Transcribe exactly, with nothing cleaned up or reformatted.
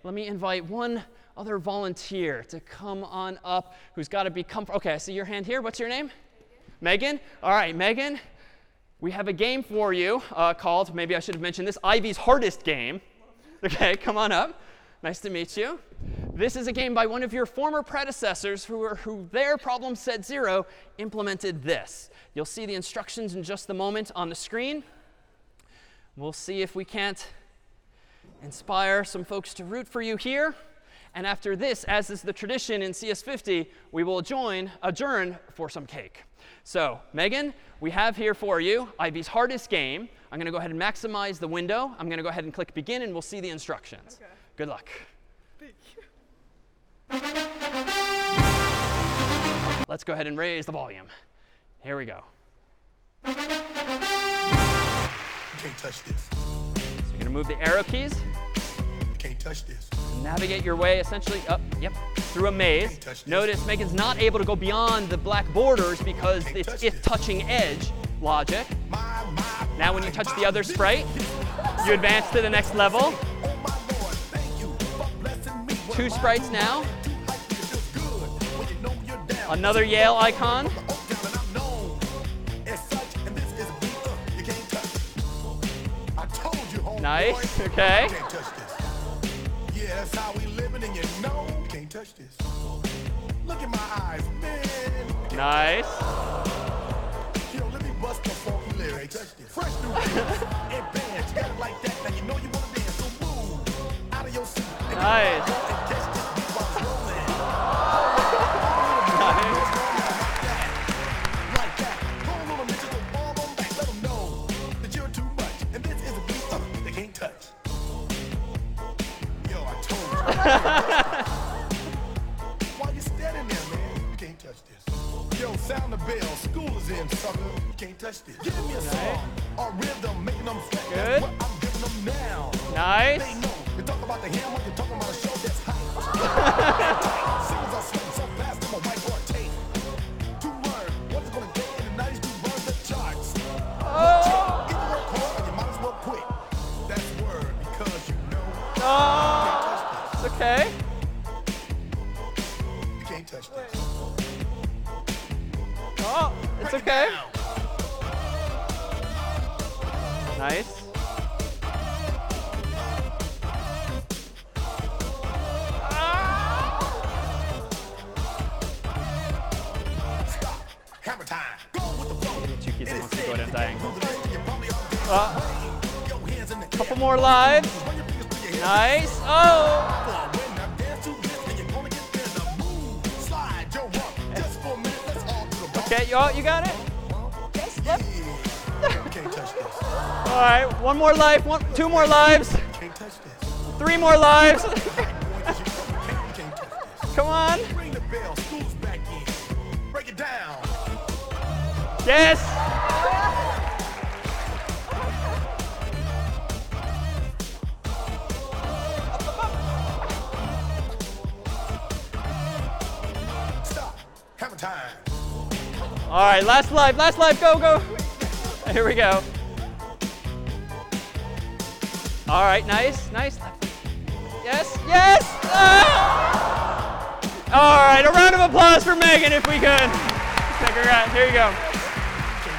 let me invite one other volunteer to come on up who's got to be comfortable. OK, I see your hand here. What's your name? Megan. Megan? All right, Megan. We have a game for you uh, called, maybe I should have mentioned this, Ivy's Hardest Game. OK, come on up. Nice to meet you. This is a game by one of your former predecessors who, are, who their problem set zero implemented this. You'll see the instructions in just a moment on the screen. We'll see if we can't inspire some folks to root for you here. And after this, as is the tradition in C S fifty, we will join, adjourn for some cake. So, Megan, we have here for you Ivy's Hardest Game. I'm going to go ahead and maximize the window. I'm going to go ahead and click Begin, and we'll see the instructions. Okay. Good luck. Thank you. Let's go ahead and raise the volume. Here we go. You can't touch this. So you're going to move the arrow keys. You can't touch this. Navigate your way essentially up, yep, through a maze. Notice Megan's not able to go beyond the black borders because it's if touching edge logic. Now when you touch the other sprite, you advance to the next level. Two sprites now. Another Yale icon. Nice, OK. Yeah, that's how we living, and you know you can't touch this. Look at my eyes, man. Nice. Yo, let me bust the funky lyrics. Fresh new lyrics and bands. You got it like that, now you know you want to dance. So move out of your seat. Nice. And catch this beat while it's rolling. Nice. Like that. Hold on a minute, just warm them back. Let them know that you're too much, and this is a beat uh, they can't touch. Yo, I told you. Why you standing there, man? You can't touch this. Yo, sound the bell. School is in, sucker. You can't touch this. Give me a song or rhythm, making them sweat. Good. That's what I'm giving them now. Nice. They know. You talk about the hammer, you're talking about a show that's hot. Singles are sweating so fast, I'm a whiteboard tape. To learn what's gonna get in the nineties to burn the charts. Oh. Either work hard or you might as well quit. That's word because you know. Oh. It's OK. You can't touch this. Oh, it's OK. Nice. Stop. Hammer time. Go with the flow. Two keys that wants to go down diagonal. You probably are dead. Uh, Yo, hands in the couple air. more lives. Run your fingers through your hair. Nice. Oh. When I dance to this, and you're gonna get there to move. Slide your rump. Just for a minute, let's all do the bump. OK, you, you got it? Yes, yep. You can't touch this. All right, one more life, one, two more lives, You can't touch this. three more lives. Boy, 'cause you know you can't, you can't touch this. Come on. Ring the bell, school's back in. Break it down. Yes. Stop. Hammer time. All right, last life, last life, go, go. Here we go. All right, nice, nice. Yes, yes. Ah! All right, a round of applause for Megan if we could. Take her out. Here you go.